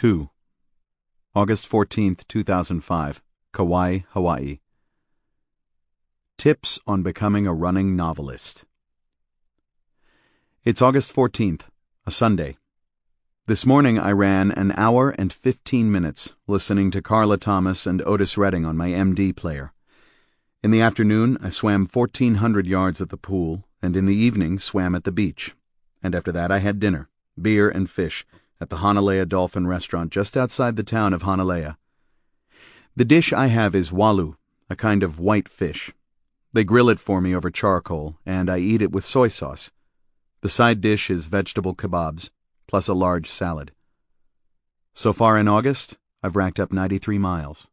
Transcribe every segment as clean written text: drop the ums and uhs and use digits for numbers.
2. August 14th, 2005, Kauai, Hawaii. Tips on becoming a running novelist. It's August 14th, a Sunday. This morning I ran an hour and 15 minutes listening to Carla Thomas and Otis Redding on my MD player. In the afternoon I swam 1,400 yards at the pool, and in the evening swam at the beach. And after that I had dinner, beer and fish, at the Hanalea Dolphin Restaurant just outside the town of Hanalea. The dish I have is walu, a kind of white fish. They grill it for me over charcoal, and I eat it with soy sauce. The side dish is vegetable kebabs, plus a large salad. So far in August, I've racked up 93 miles.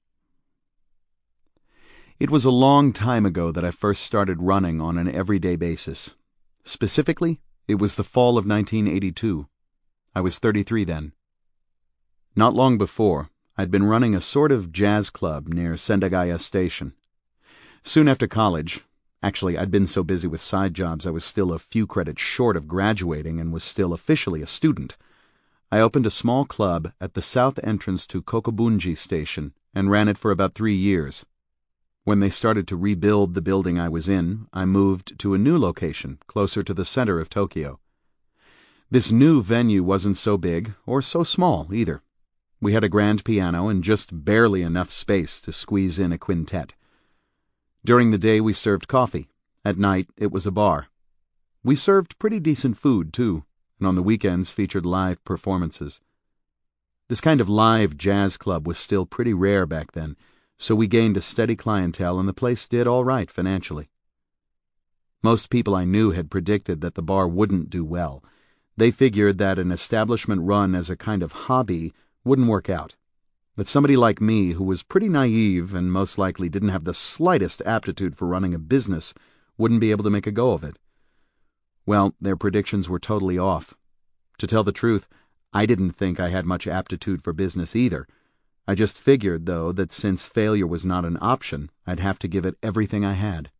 It was a long time ago that I first started running on an everyday basis. Specifically, it was the fall of 1982. I was 33 then. Not long before, I'd been running a sort of jazz club near Sendagaya Station. Soon after college, actually I'd been so busy with side jobs I was still a few credits short of graduating and was still officially a student, I opened a small club at the south entrance to Kokobunji Station and ran it for about 3 years. When they started to rebuild the building I was in, I moved to a new location closer to the center of Tokyo. This new venue wasn't so big or so small either. We had a grand piano and just barely enough space to squeeze in a quintet. During the day we served coffee. At night it was a bar. We served pretty decent food too, and on the weekends featured live performances. This kind of live jazz club was still pretty rare back then, so we gained a steady clientele and the place did all right financially. Most people I knew had predicted that the bar wouldn't do well. They figured that an establishment run as a kind of hobby wouldn't work out, that somebody like me, who was pretty naive and most likely didn't have the slightest aptitude for running a business, wouldn't be able to make a go of it. Well, their predictions were totally off. To tell the truth, I didn't think I had much aptitude for business either. I just figured, though, that since failure was not an option, I'd have to give it everything I had.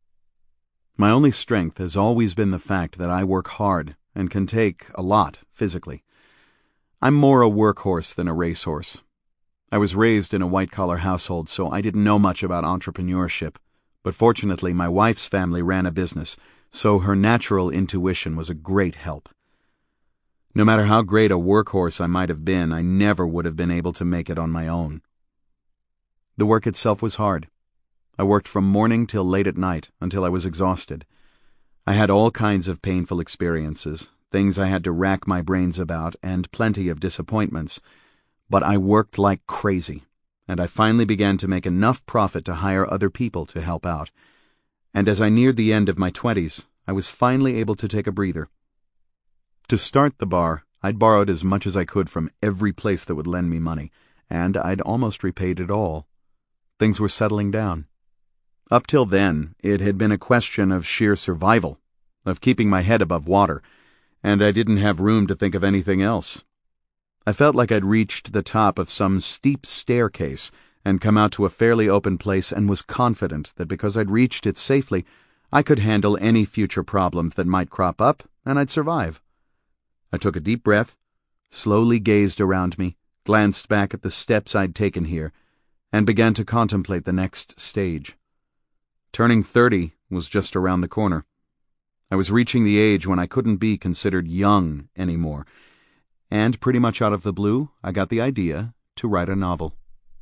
My only strength has always been the fact that I work hard and can take a lot physically. I'm more a workhorse than a racehorse. I was raised in a white-collar household, so I didn't know much about entrepreneurship, but fortunately my wife's family ran a business, so her natural intuition was a great help. No matter how great a workhorse I might have been, I never would have been able to make it on my own. The work itself was hard. I worked from morning till late at night, until I was exhausted. I had all kinds of painful experiences, things I had to rack my brains about, and plenty of disappointments. But I worked like crazy, and I finally began to make enough profit to hire other people to help out. And as I neared the end of my 20s, I was finally able to take a breather. To start the bar, I'd borrowed as much as I could from every place that would lend me money, and I'd almost repaid it all. Things were settling down. Up till then, it had been a question of sheer survival, of keeping my head above water, and I didn't have room to think of anything else. I felt like I'd reached the top of some steep staircase and come out to a fairly open place and was confident that because I'd reached it safely, I could handle any future problems that might crop up and I'd survive. I took a deep breath, slowly gazed around me, glanced back at the steps I'd taken here, and began to contemplate the next stage. Turning 30 was just around the corner. I was reaching the age when I couldn't be considered young anymore, and pretty much out of the blue, I got the idea to write a novel.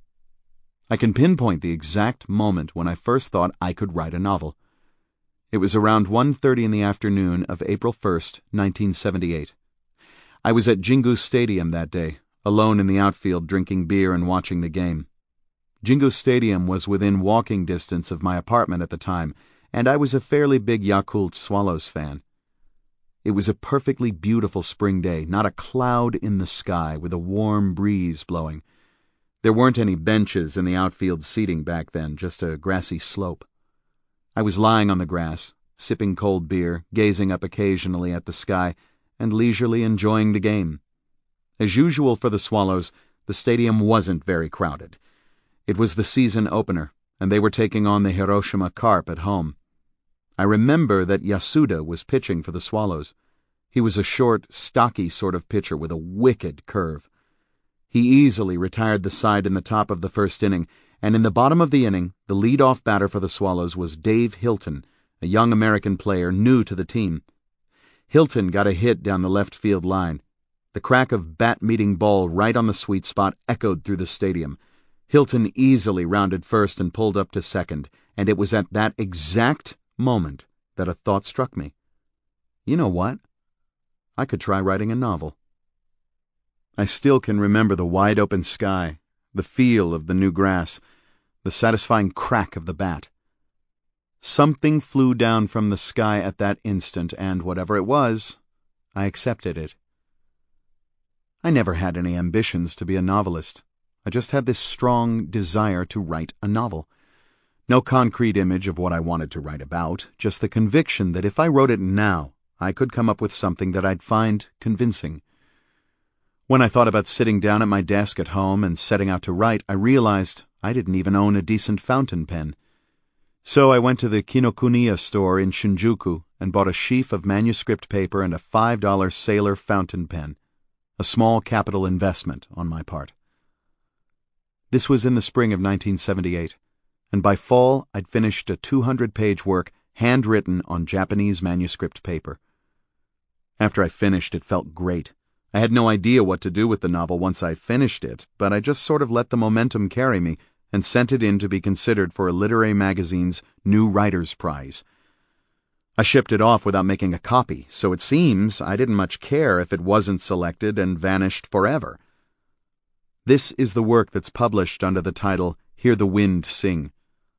I can pinpoint the exact moment when I first thought I could write a novel. It was around 1:30 in the afternoon of April 1st, 1978. I was at Jingu Stadium that day, alone in the outfield drinking beer and watching the game. Jingu Stadium was within walking distance of my apartment at the time, and I was a fairly big Yakult Swallows fan. It was a perfectly beautiful spring day, not a cloud in the sky, with a warm breeze blowing. There weren't any benches in the outfield seating back then, just a grassy slope. I was lying on the grass, sipping cold beer, gazing up occasionally at the sky, and leisurely enjoying the game. As usual for the Swallows, the stadium wasn't very crowded. It was the season opener, and they were taking on the Hiroshima Carp at home. I remember that Yasuda was pitching for the Swallows. He was a short, stocky sort of pitcher with a wicked curve. He easily retired the side in the top of the first inning, and in the bottom of the inning, the lead-off batter for the Swallows was Dave Hilton, a young American player new to the team. Hilton got a hit down the left field line. The crack of bat-meeting ball right on the sweet spot echoed through the stadium. Hilton easily rounded first and pulled up to second, and it was at that exact moment that a thought struck me. You know what? I could try writing a novel. I still can remember the wide-open sky, the feel of the new grass, the satisfying crack of the bat. Something flew down from the sky at that instant, and whatever it was, I accepted it. I never had any ambitions to be a novelist. I just had this strong desire to write a novel. No concrete image of what I wanted to write about, just the conviction that if I wrote it now, I could come up with something that I'd find convincing. When I thought about sitting down at my desk at home and setting out to write, I realized I didn't even own a decent fountain pen. So I went to the Kinokuniya store in Shinjuku and bought a sheaf of manuscript paper and a $5 Sailor fountain pen, a small capital investment on my part. This was in the spring of 1978, and by fall I'd finished a 200-page work handwritten on Japanese manuscript paper. After I finished, it felt great. I had no idea what to do with the novel once I finished it, but I just sort of let the momentum carry me and sent it in to be considered for a literary magazine's New Writers' Prize. I shipped it off without making a copy, so it seems I didn't much care if it wasn't selected and vanished forever. This is the work that's published under the title Hear the Wind Sing.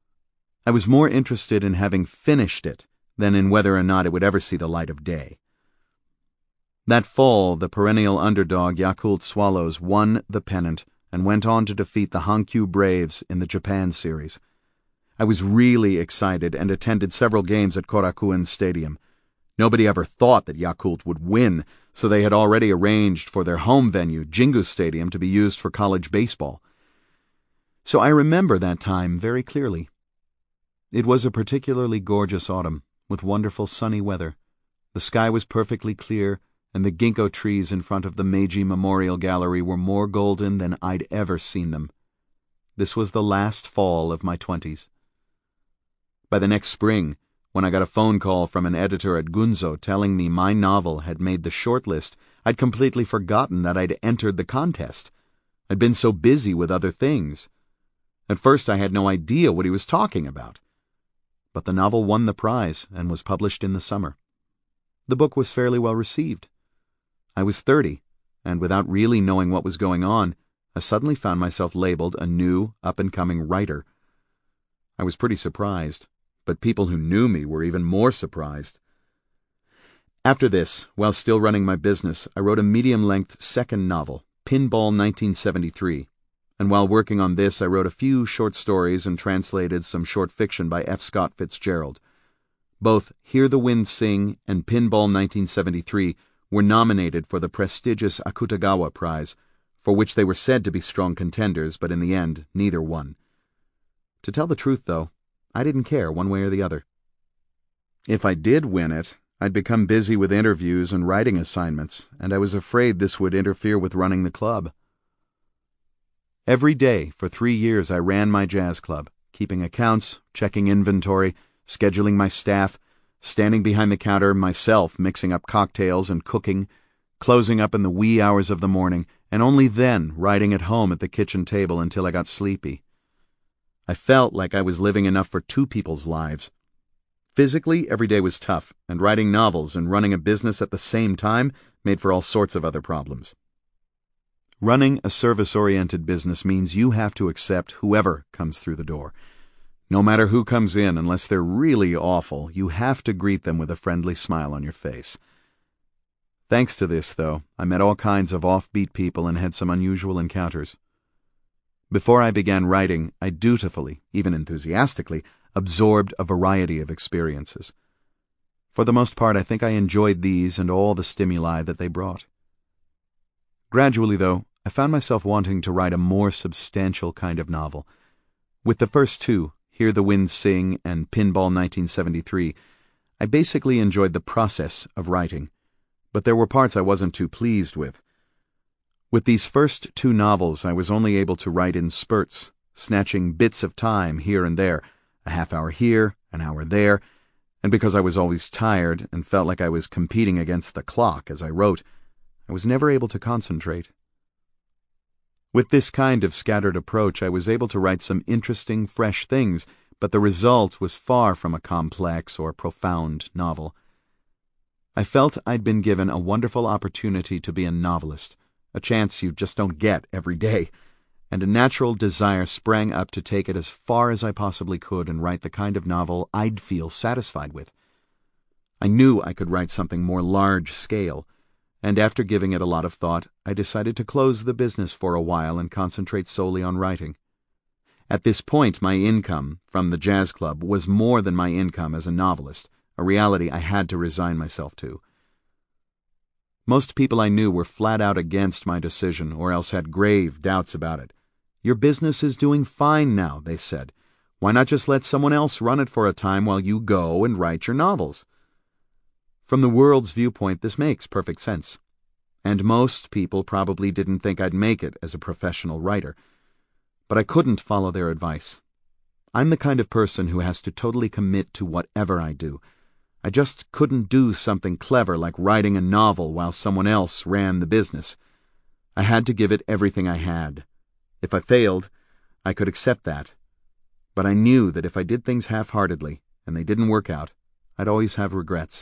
I was more interested in having finished it than in whether or not it would ever see the light of day. That fall, the perennial underdog Yakult Swallows won the pennant and went on to defeat the Hankyu Braves in the Japan series. I was really excited and attended several games at Korakuen Stadium. Nobody ever thought that Yakult would win, so they had already arranged for their home venue, Jingu Stadium, to be used for college baseball. So I remember that time very clearly. It was a particularly gorgeous autumn, with wonderful sunny weather. The sky was perfectly clear, and the ginkgo trees in front of the Meiji Memorial Gallery were more golden than I'd ever seen them. This was the last fall of my 20s. By the next spring, when I got a phone call from an editor at Gunzo telling me my novel had made the shortlist, I'd completely forgotten that I'd entered the contest. I'd been so busy with other things. At first I had no idea what he was talking about. But the novel won the prize and was published in the summer. The book was fairly well received. I was 30, and without really knowing what was going on, I suddenly found myself labeled a new, up-and-coming writer. I was pretty surprised, but people who knew me were even more surprised. After this, while still running my business, I wrote a medium-length second novel, Pinball 1973, and while working on this I wrote a few short stories and translated some short fiction by F. Scott Fitzgerald. Both Hear the Wind Sing and Pinball 1973 were nominated for the prestigious Akutagawa Prize, for which they were said to be strong contenders, but in the end, neither won. To tell the truth, though, I didn't care one way or the other. If I did win it, I'd become busy with interviews and writing assignments, and I was afraid this would interfere with running the club. Every day for 3 years I ran my jazz club, keeping accounts, checking inventory, scheduling my staff, standing behind the counter myself mixing up cocktails and cooking, closing up in the wee hours of the morning, and only then writing at home at the kitchen table until I got sleepy. I felt like I was living enough for 2 people's lives. Physically, every day was tough, and writing novels and running a business at the same time made for all sorts of other problems. Running a service-oriented business means you have to accept whoever comes through the door. No matter who comes in, unless they're really awful, you have to greet them with a friendly smile on your face. Thanks to this, though, I met all kinds of offbeat people and had some unusual encounters. Before I began writing, I dutifully, even enthusiastically, absorbed a variety of experiences. For the most part, I think I enjoyed these and all the stimuli that they brought. Gradually, though, I found myself wanting to write a more substantial kind of novel. With the first 2, Hear the Wind Sing and Pinball 1973, I basically enjoyed the process of writing, but there were parts I wasn't too pleased with. With these first 2 novels, I was only able to write in spurts, snatching bits of time here and there, a half hour here, an hour there, and because I was always tired and felt like I was competing against the clock as I wrote, I was never able to concentrate. With this kind of scattered approach, I was able to write some interesting, fresh things, but the result was far from a complex or profound novel. I felt I'd been given a wonderful opportunity to be a novelist, a chance you just don't get every day, and a natural desire sprang up to take it as far as I possibly could and write the kind of novel I'd feel satisfied with. I knew I could write something more large-scale, and after giving it a lot of thought, I decided to close the business for a while and concentrate solely on writing. At this point, my income from the jazz club was more than my income as a novelist, a reality I had to resign myself to. Most people I knew were flat out against my decision or else had grave doubts about it. "Your business is doing fine now," they said. "Why not just let someone else run it for a time while you go and write your novels?" From the world's viewpoint, this makes perfect sense. And most people probably didn't think I'd make it as a professional writer. But I couldn't follow their advice. I'm the kind of person who has to totally commit to whatever I do. I just couldn't do something clever like writing a novel while someone else ran the business. I had to give it everything I had. If I failed, I could accept that. But I knew that if I did things half-heartedly, and they didn't work out, I'd always have regrets.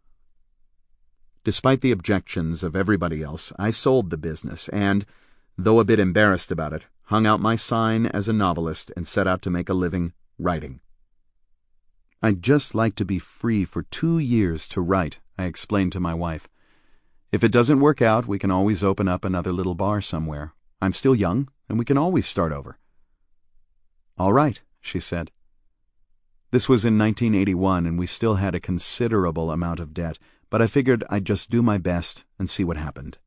Despite the objections of everybody else, I sold the business and, though a bit embarrassed about it, hung out my sign as a novelist and set out to make a living writing. "I'd just like to be free for 2 years to write," I explained to my wife. "If it doesn't work out, we can always open up another little bar somewhere. I'm still young, and we can always start over." "All right," she said. This was in 1981, and we still had a considerable amount of debt, but I figured I'd just do my best and see what happened.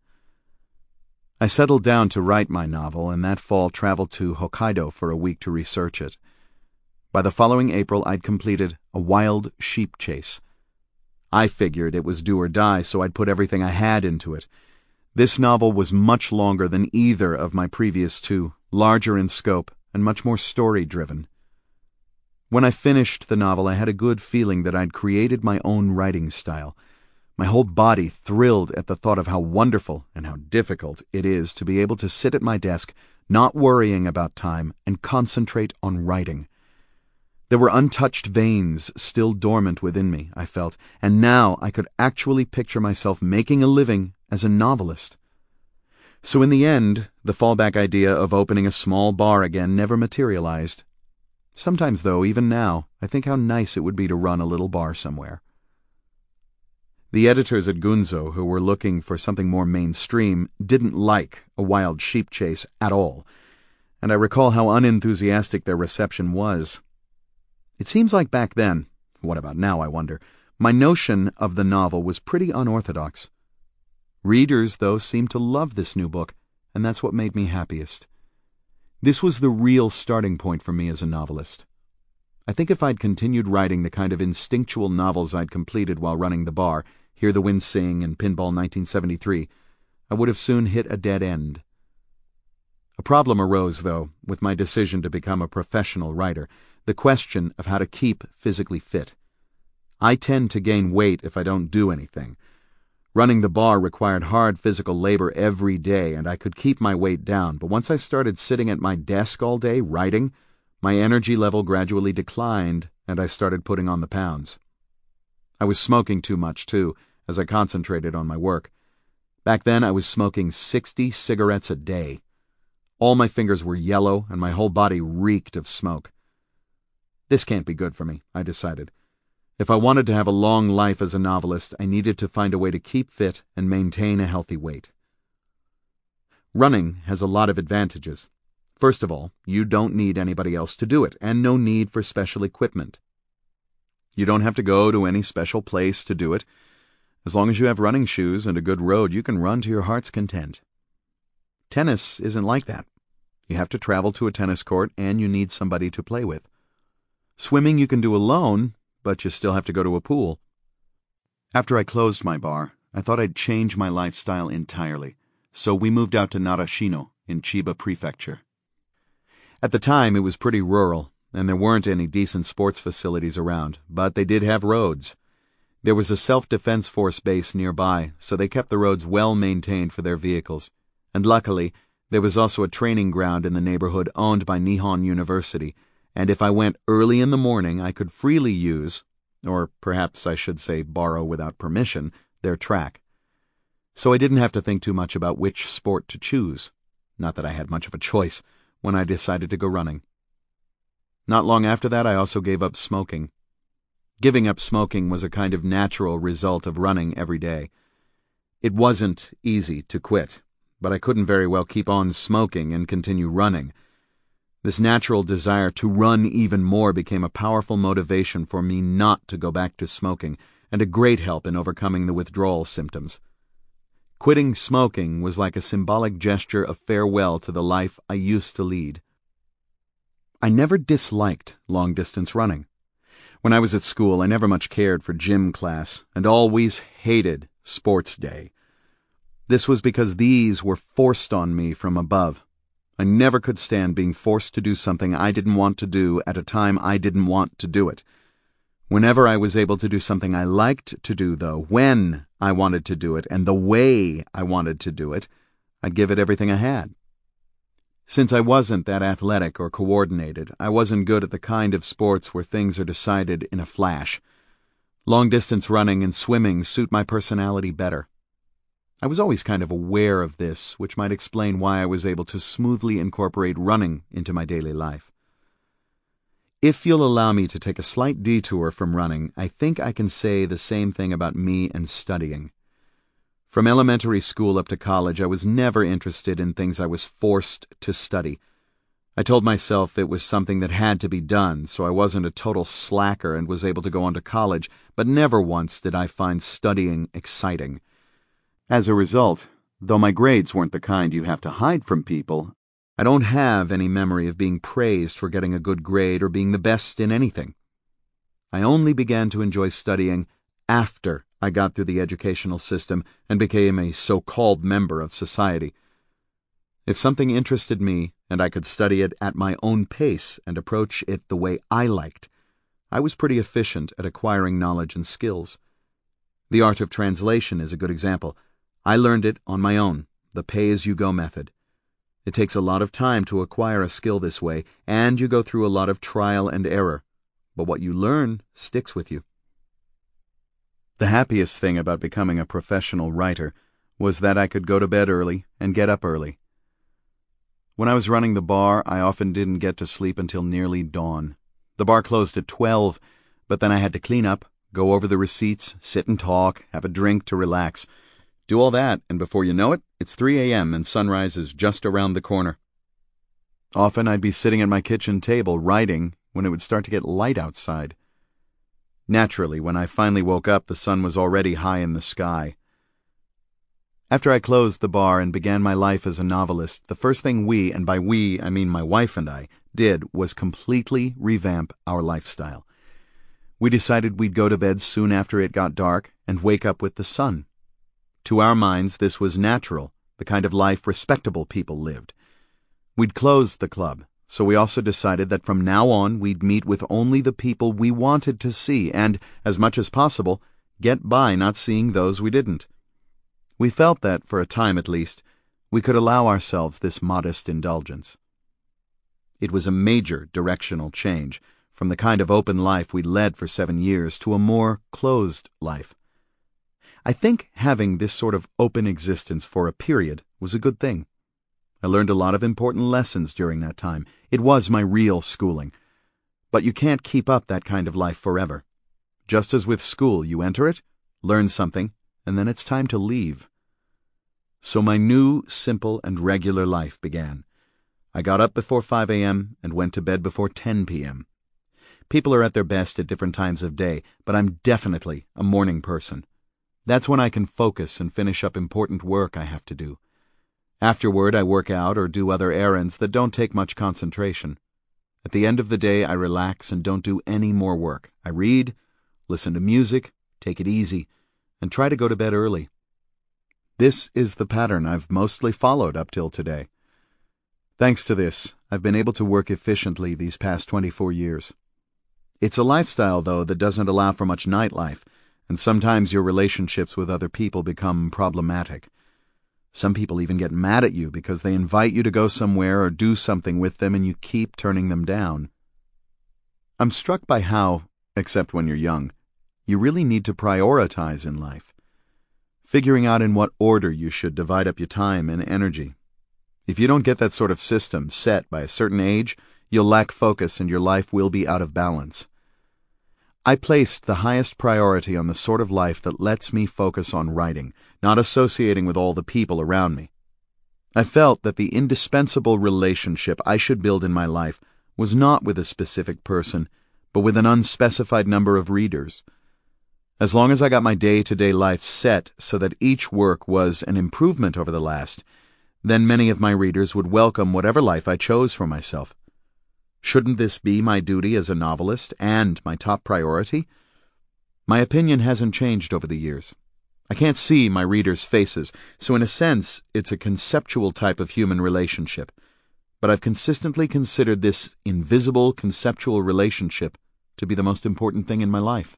I settled down to write my novel, and that fall traveled to Hokkaido for a week to research it. By the following April, I'd completed A Wild Sheep Chase. I figured it was do or die, so I'd put everything I had into it. This novel was much longer than either of my previous 2, larger in scope, and much more story-driven. When I finished the novel, I had a good feeling that I'd created my own writing style. My whole body thrilled at the thought of how wonderful and how difficult it is to be able to sit at my desk, not worrying about time, and concentrate on writing. There were untouched veins still dormant within me, I felt, and now I could actually picture myself making a living as a novelist. So in the end, the fallback idea of opening a small bar again never materialized. Sometimes, though, even now, I think how nice it would be to run a little bar somewhere. The editors at Gunzo, who were looking for something more mainstream, didn't like A Wild Sheep Chase at all, and I recall how unenthusiastic their reception was. It seems like back then, what about now, I wonder, my notion of the novel was pretty unorthodox. Readers, though, seemed to love this new book, and that's what made me happiest. This was the real starting point for me as a novelist. I think if I'd continued writing the kind of instinctual novels I'd completed while running the bar, Hear the Wind Sing and Pinball 1973, I would have soon hit a dead end. A problem arose, though, with my decision to become a professional writer, the question of how to keep physically fit. I tend to gain weight if I don't do anything. Running the bar required hard physical labor every day, and I could keep my weight down, but once I started sitting at my desk all day writing, my energy level gradually declined, and I started putting on the pounds. I was smoking too much, too, as I concentrated on my work. Back then, I was smoking 60 cigarettes a day. All my fingers were yellow, and my whole body reeked of smoke. This can't be good for me, I decided. If I wanted to have a long life as a novelist, I needed to find a way to keep fit and maintain a healthy weight. Running has a lot of advantages. First of all, you don't need anybody else to do it, and no need for special equipment. You don't have to go to any special place to do it. As long as you have running shoes and a good road, you can run to your heart's content. Tennis isn't like that. You have to travel to a tennis court, and you need somebody to play with. Swimming you can do alone, but you still have to go to a pool. After I closed my bar, I thought I'd change my lifestyle entirely. so we moved out to Narashino in Chiba Prefecture. At the time, it was pretty rural, and there weren't any decent sports facilities around, but they did have roads. There was a self-defense force base nearby, so they kept the roads well maintained for their vehicles, and luckily, there was also a training ground in the neighborhood owned by Nihon University, and if I went early in the morning, I could freely use, or perhaps I should say borrow without permission, their track. So I didn't have to think too much about which sport to choose, not that I had much of a choice, when I decided to go running. Not long after that, I also gave up smoking. Giving up smoking was a kind of natural result of running every day. It wasn't easy to quit, but I couldn't very well keep on smoking and continue running. This natural desire to run even more became a powerful motivation for me not to go back to smoking, and a great help in overcoming the withdrawal symptoms. Quitting smoking was like a symbolic gesture of farewell to the life I used to lead. I never disliked long-distance running. When I was at school, I never much cared for gym class, and always hated sports day. This was because these were forced on me from above. I never could stand being forced to do something I didn't want to do at a time I didn't want to do it. Whenever I was able to do something I liked to do, though, when I wanted to do it, and the way I wanted to do it, I'd give it everything I had. Since I wasn't that athletic or coordinated, I wasn't good at the kind of sports where things are decided in a flash. Long-distance running and swimming suit my personality better. I was always kind of aware of this, which might explain why I was able to smoothly incorporate running into my daily life. If you'll allow me to take a slight detour from running, I think I can say the same thing about me and studying. From elementary school up to college, I was never interested in things I was forced to study. I told myself it was something that had to be done, so I wasn't a total slacker and was able to go on to college, but never once did I find studying exciting. As a result, though my grades weren't the kind you have to hide from people, I don't have any memory of being praised for getting a good grade or being the best in anything. I only began to enjoy studying after I got through the educational system and became a so-called member of society. If something interested me and I could study it at my own pace and approach it the way I liked, I was pretty efficient at acquiring knowledge and skills. The art of translation is a good example. I learned it on my own, the pay-as-you-go method. It takes a lot of time to acquire a skill this way, and you go through a lot of trial and error, but what you learn sticks with you. The happiest thing about becoming a professional writer was that I could go to bed early and get up early. When I was running the bar, I often didn't get to sleep until nearly dawn. The bar closed at 12, but then I had to clean up, go over the receipts, sit and talk, have a drink to relax. Do all that, and before you know it, it's 3 a.m. and sunrise is just around the corner. Often I'd be sitting at my kitchen table writing when it would start to get light outside. Naturally, when I finally woke up, the sun was already high in the sky. After I closed the bar and began my life as a novelist, the first thing we, and by we I mean my wife and I, did was completely revamp our lifestyle. We decided we'd go to bed soon after it got dark and wake up with the sun. To our minds, this was natural, the kind of life respectable people lived. We'd closed the club, so we also decided that from now on we'd meet with only the people we wanted to see and, as much as possible, get by not seeing those we didn't. We felt that, for a time at least, we could allow ourselves this modest indulgence. It was a major directional change from the kind of open life we'd led for 7 years to a more closed life. I think having this sort of open existence for a period was a good thing. I learned a lot of important lessons during that time. It was my real schooling. But you can't keep up that kind of life forever. Just as with school, you enter it, learn something, and then it's time to leave. So my new, simple, and regular life began. I got up before 5 a.m. and went to bed before 10 p.m. People are at their best at different times of day, but I'm definitely a morning person. That's when I can focus and finish up important work I have to do. Afterward, I work out or do other errands that don't take much concentration. At the end of the day, I relax and don't do any more work. I read, listen to music, take it easy, and try to go to bed early. This is the pattern I've mostly followed up till today. Thanks to this, I've been able to work efficiently these past 24 years. It's a lifestyle, though, that doesn't allow for much nightlife, and sometimes your relationships with other people become problematic. Some people even get mad at you because they invite you to go somewhere or do something with them and you keep turning them down. I'm struck by how, except when you're young, you really need to prioritize in life, figuring out in what order you should divide up your time and energy. If you don't get that sort of system set by a certain age, you'll lack focus and your life will be out of balance. I placed the highest priority on the sort of life that lets me focus on writing, not associating with all the people around me. I felt that the indispensable relationship I should build in my life was not with a specific person, but with an unspecified number of readers. As long as I got my day-to-day life set so that each work was an improvement over the last, then many of my readers would welcome whatever life I chose for myself. Shouldn't this be my duty as a novelist and my top priority? My opinion hasn't changed over the years. I can't see my readers' faces, so in a sense, it's a conceptual type of human relationship. But I've consistently considered this invisible conceptual relationship to be the most important thing in my life.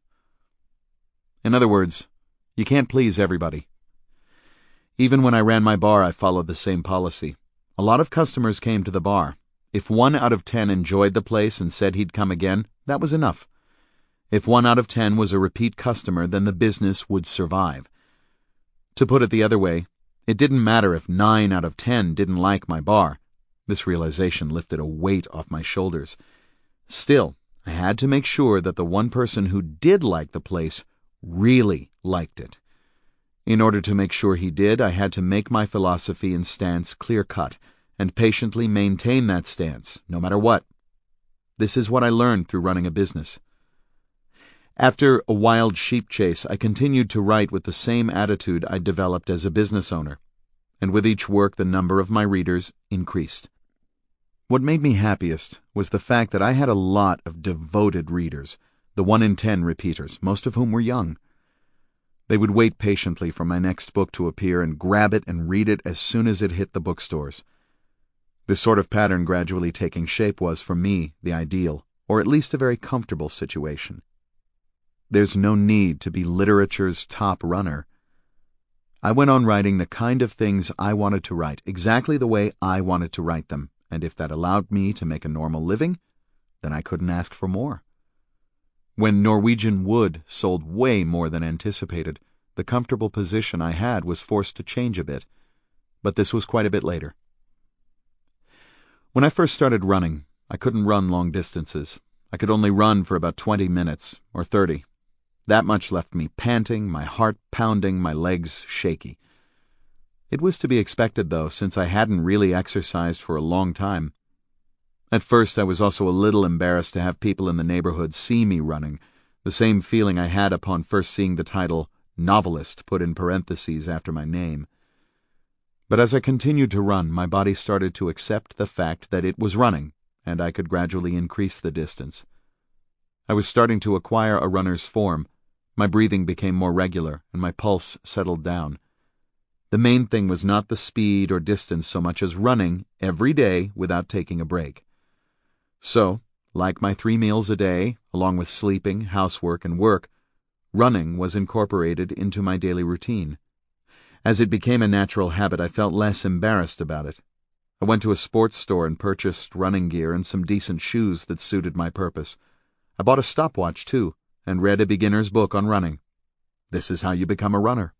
In other words, you can't please everybody. Even when I ran my bar, I followed the same policy. A lot of customers came to the bar. If 1 out of 10 enjoyed the place and said he'd come again, that was enough. If 1 out of 10 was a repeat customer, then the business would survive. To put it the other way, it didn't matter if 9 out of 10 didn't like my bar. This realization lifted a weight off my shoulders. Still, I had to make sure that the one person who did like the place really liked it. In order to make sure he did, I had to make my philosophy and stance clear-cut, and patiently maintain that stance, no matter what. This is what I learned through running a business. After a wild sheep chase, I continued to write with the same attitude I developed as a business owner, and with each work the number of my readers increased. What made me happiest was the fact that I had a lot of devoted readers, the 1 in 10 repeaters, most of whom were young. They would wait patiently for my next book to appear and grab it and read it as soon as it hit the bookstores. This sort of pattern gradually taking shape was, for me, the ideal, or at least a very comfortable situation. There's no need to be literature's top runner. I went on writing the kind of things I wanted to write, exactly the way I wanted to write them, and if that allowed me to make a normal living, then I couldn't ask for more. When Norwegian Wood sold way more than anticipated, the comfortable position I had was forced to change a bit, but this was quite a bit later. When I first started running, I couldn't run long distances. I could only run for about 20 minutes, or 30. That much left me panting, my heart pounding, my legs shaky. It was to be expected, though, since I hadn't really exercised for a long time. At first, I was also a little embarrassed to have people in the neighborhood see me running, the same feeling I had upon first seeing the title novelist put in parentheses after my name. But as I continued to run, my body started to accept the fact that it was running, and I could gradually increase the distance. I was starting to acquire a runner's form. My breathing became more regular, and my pulse settled down. The main thing was not the speed or distance so much as running every day without taking a break. So, like my 3 meals a day, along with sleeping, housework, and work, running was incorporated into my daily routine. As it became a natural habit, I felt less embarrassed about it. I went to a sports store and purchased running gear and some decent shoes that suited my purpose. I bought a stopwatch, too, and read a beginner's book on running. This is how you become a runner.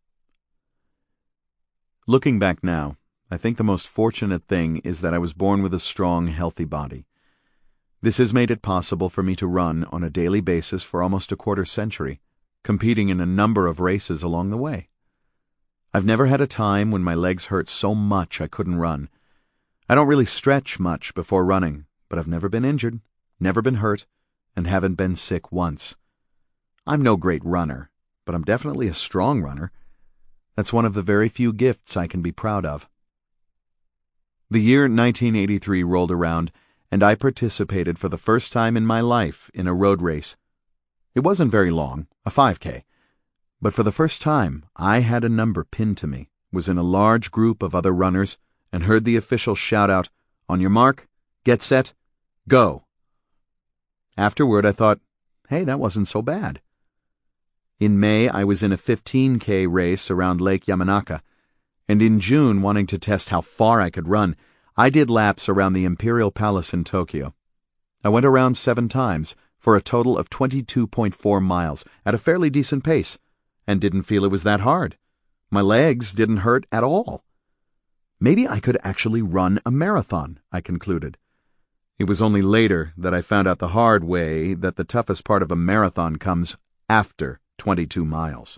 Looking back now, I think the most fortunate thing is that I was born with a strong, healthy body. This has made it possible for me to run on a daily basis for almost a quarter century, competing in a number of races along the way. I've never had a time when my legs hurt so much I couldn't run. I don't really stretch much before running, but I've never been injured, never been hurt, and haven't been sick once. I'm no great runner, but I'm definitely a strong runner. That's one of the very few gifts I can be proud of. The year 1983 rolled around, and I participated for the first time in my life in a road race. It wasn't very long, a 5K, but for the first time I had a number pinned to me, was in a large group of other runners and heard the official shout out, "On your mark, get set, go." Afterward, I thought, hey, that wasn't so bad. In May, I was in a 15K race around Lake Yamanaka, and in June, wanting to test how far I could run, I did laps around the Imperial Palace in Tokyo. I went around 7 times, for a total of 22.4 miles, at a fairly decent pace, and didn't feel it was that hard. My legs didn't hurt at all. Maybe I could actually run a marathon, I concluded. It was only later that I found out the hard way that the toughest part of a marathon comes after 22 miles.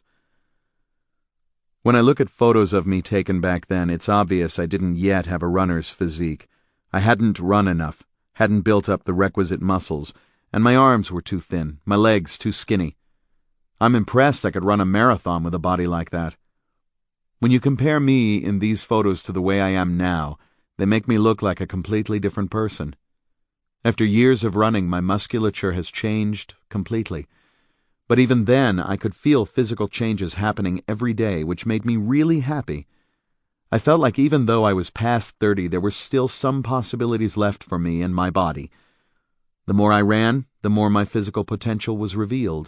When I look at photos of me taken back then, it's obvious I didn't yet have a runner's physique. I hadn't run enough, hadn't built up the requisite muscles, and my arms were too thin, my legs too skinny. I'm impressed I could run a marathon with a body like that. When you compare me in these photos to the way I am now, they make me look like a completely different person. After years of running, my musculature has changed completely. But even then, I could feel physical changes happening every day, which made me really happy. I felt like even though I was past 30, there were still some possibilities left for me and my body. The more I ran, the more my physical potential was revealed.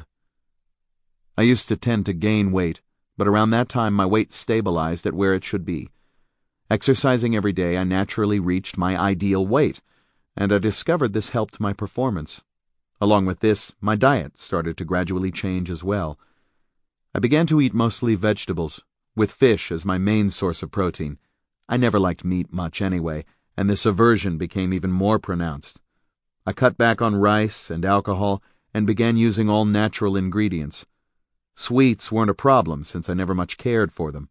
I used to tend to gain weight, but around that time my weight stabilized at where it should be. Exercising every day, I naturally reached my ideal weight, and I discovered this helped my performance. Along with this, my diet started to gradually change as well. I began to eat mostly vegetables, with fish as my main source of protein. I never liked meat much anyway, and this aversion became even more pronounced. I cut back on rice and alcohol and began using all natural ingredients. Sweets weren't a problem since I never much cared for them.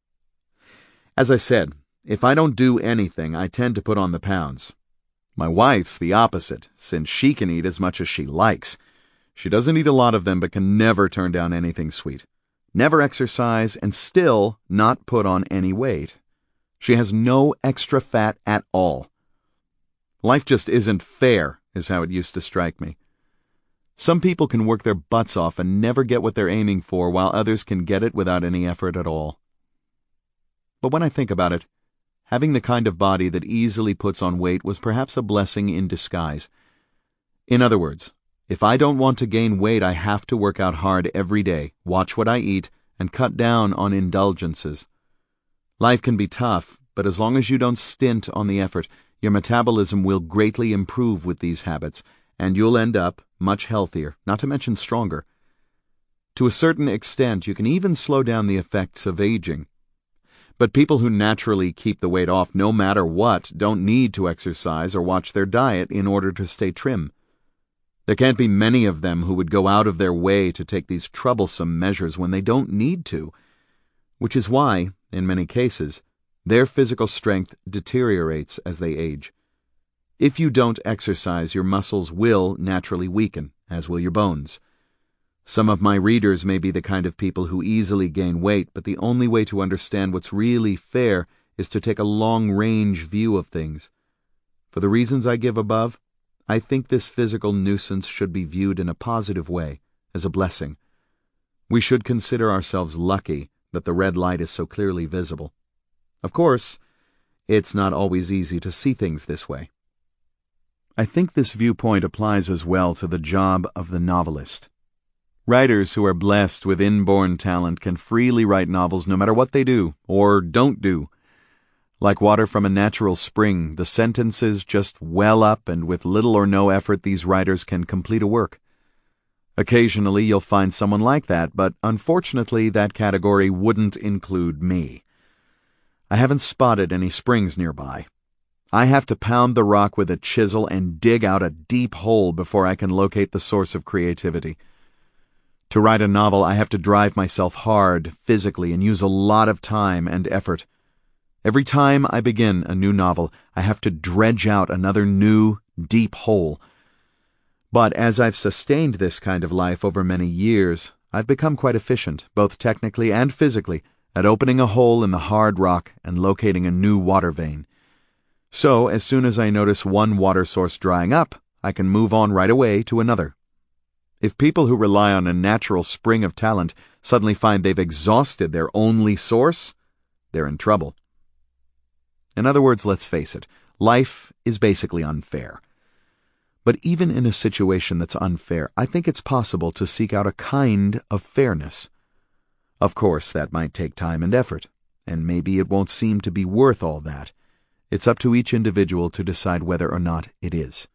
As I said, if I don't do anything, I tend to put on the pounds. My wife's the opposite, since she can eat as much as she likes. She doesn't eat a lot of them but can never turn down anything sweet. Never exercise and still not put on any weight. She has no extra fat at all. Life just isn't fair, is how it used to strike me. Some people can work their butts off and never get what they're aiming for, while others can get it without any effort at all. But when I think about it, having the kind of body that easily puts on weight was perhaps a blessing in disguise. In other words, if I don't want to gain weight, I have to work out hard every day, watch what I eat, and cut down on indulgences. Life can be tough, but as long as you don't stint on the effort, your metabolism will greatly improve with these habits, and you'll end up much healthier, not to mention stronger. To a certain extent, you can even slow down the effects of aging. But people who naturally keep the weight off no matter what don't need to exercise or watch their diet in order to stay trim. There can't be many of them who would go out of their way to take these troublesome measures when they don't need to, which is why, in many cases, their physical strength deteriorates as they age. If you don't exercise, your muscles will naturally weaken, as will your bones. Some of my readers may be the kind of people who easily gain weight, but the only way to understand what's really fair is to take a long-range view of things. For the reasons I give above, I think this physical nuisance should be viewed in a positive way, as a blessing. We should consider ourselves lucky that the red light is so clearly visible. Of course, it's not always easy to see things this way. I think this viewpoint applies as well to the job of the novelist. Writers who are blessed with inborn talent can freely write novels no matter what they do, or don't do. Like water from a natural spring, the sentences just well up, and with little or no effort these writers can complete a work. Occasionally you'll find someone like that, but unfortunately that category wouldn't include me. I haven't spotted any springs nearby. I have to pound the rock with a chisel and dig out a deep hole before I can locate the source of creativity. To write a novel, I have to drive myself hard physically and use a lot of time and effort. Every time I begin a new novel, I have to dredge out another new, deep hole. But as I've sustained this kind of life over many years, I've become quite efficient, both technically and physically, at opening a hole in the hard rock and locating a new water vein. So, as soon as I notice one water source drying up, I can move on right away to another. If people who rely on a natural spring of talent suddenly find they've exhausted their only source, they're in trouble. In other words, let's face it, life is basically unfair. But even in a situation that's unfair, I think it's possible to seek out a kind of fairness. Of course, that might take time and effort, and maybe it won't seem to be worth all that. It's up to each individual to decide whether or not it is.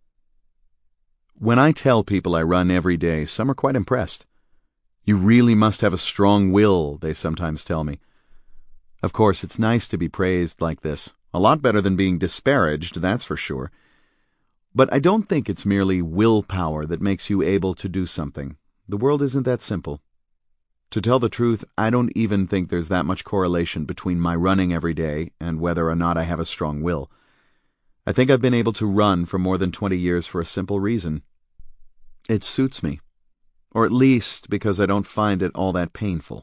When I tell people I run every day, some are quite impressed. You really must have a strong will, they sometimes tell me. Of course, it's nice to be praised like this. A lot better than being disparaged, that's for sure. But I don't think it's merely willpower that makes you able to do something. The world isn't that simple. To tell the truth, I don't even think there's that much correlation between my running every day and whether or not I have a strong will. I think I've been able to run for more than 20 years for a simple reason. It suits me. Or at least because I don't find it all that painful.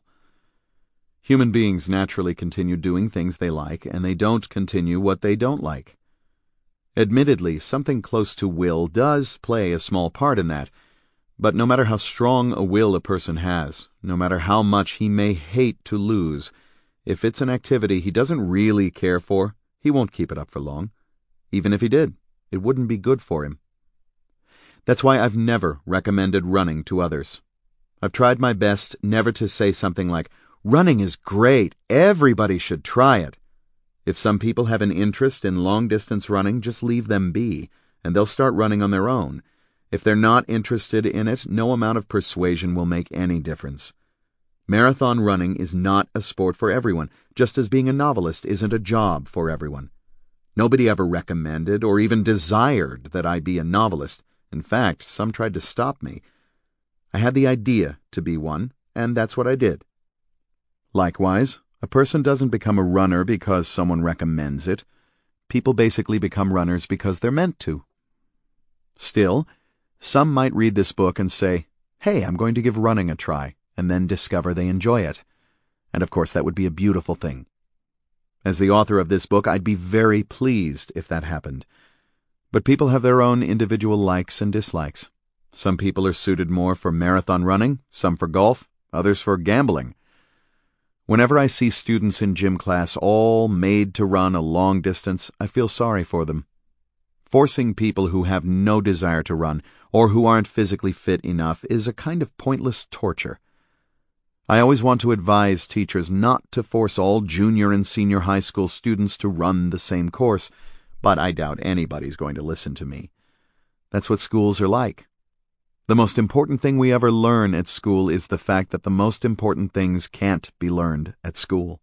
Human beings naturally continue doing things they like, and they don't continue what they don't like. Admittedly, something close to will does play a small part in that, but no matter how strong a will a person has, no matter how much he may hate to lose, if it's an activity he doesn't really care for, he won't keep it up for long. Even if he did, it wouldn't be good for him. That's why I've never recommended running to others. I've tried my best never to say something like, "Running is great, everybody should try it." If some people have an interest in long-distance running, just leave them be, and they'll start running on their own. If they're not interested in it, no amount of persuasion will make any difference. Marathon running is not a sport for everyone, just as being a novelist isn't a job for everyone. Nobody ever recommended or even desired that I be a novelist. In fact, some tried to stop me. I had the idea to be one, and that's what I did. Likewise, a person doesn't become a runner because someone recommends it. People basically become runners because they're meant to. Still, some might read this book and say, "Hey, I'm going to give running a try," and then discover they enjoy it. And of course, that would be a beautiful thing. As the author of this book, I'd be very pleased if that happened. But people have their own individual likes and dislikes. Some people are suited more for marathon running, some for golf, others for gambling. Whenever I see students in gym class all made to run a long distance, I feel sorry for them. Forcing people who have no desire to run or who aren't physically fit enough is a kind of pointless torture. I always want to advise teachers not to force all junior and senior high school students to run the same course, but I doubt anybody's going to listen to me. That's what schools are like. The most important thing we ever learn at school is the fact that the most important things can't be learned at school.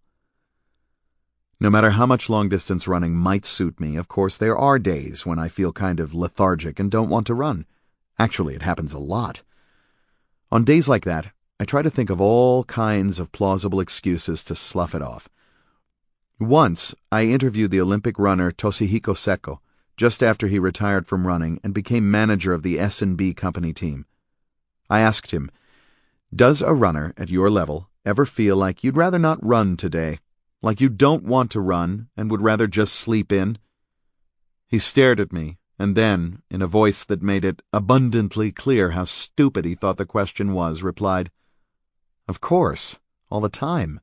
No matter how much long-distance running might suit me, of course, there are days when I feel kind of lethargic and don't want to run. Actually, it happens a lot. On days like that, I try to think of all kinds of plausible excuses to slough it off. Once, I interviewed the Olympic runner Toshihiko Seko just after he retired from running and became manager of the S&B company team. I asked him, "Does a runner at your level ever feel like you'd rather not run today? Like you don't want to run and would rather just sleep in?" He stared at me, and then, in a voice that made it abundantly clear how stupid he thought the question was, replied, "Of course, all the time."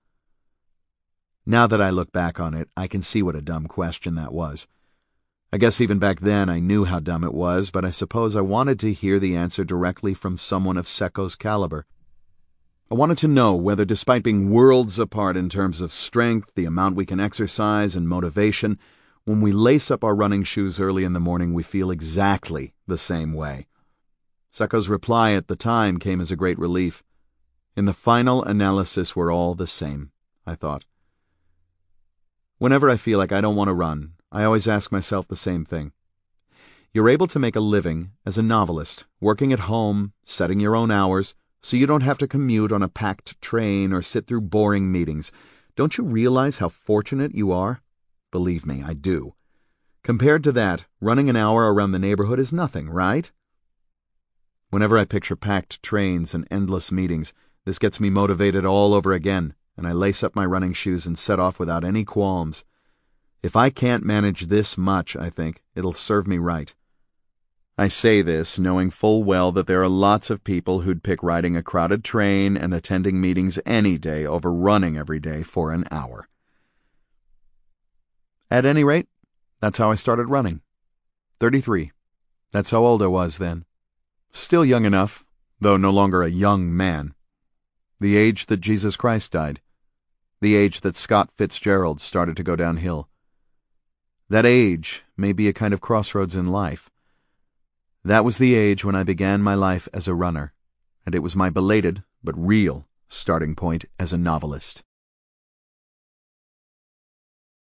Now that I look back on it, I can see what a dumb question that was. I guess even back then I knew how dumb it was, but I suppose I wanted to hear the answer directly from someone of Seko's caliber. I wanted to know whether, despite being worlds apart in terms of strength, the amount we can exercise, and motivation, when we lace up our running shoes early in the morning, we feel exactly the same way. Seko's reply at the time came as a great relief. In the final analysis, we're all the same, I thought. Whenever I feel like I don't want to run, I always ask myself the same thing. You're able to make a living as a novelist, working at home, setting your own hours, so you don't have to commute on a packed train or sit through boring meetings. Don't you realize how fortunate you are? Believe me, I do. Compared to that, running an hour around the neighborhood is nothing, right? Whenever I picture packed trains and endless meetings, this gets me motivated all over again, and I lace up my running shoes and set off without any qualms. If I can't manage this much, I think, it'll serve me right. I say this knowing full well that there are lots of people who'd pick riding a crowded train and attending meetings any day over running every day for an hour. At any rate, that's how I started running. 33. That's how old I was then. Still young enough, though no longer a young man. The age that Jesus Christ died. The age that Scott Fitzgerald started to go downhill. That age may be a kind of crossroads in life. That was the age when I began my life as a runner, and it was my belated, but real, starting point as a novelist.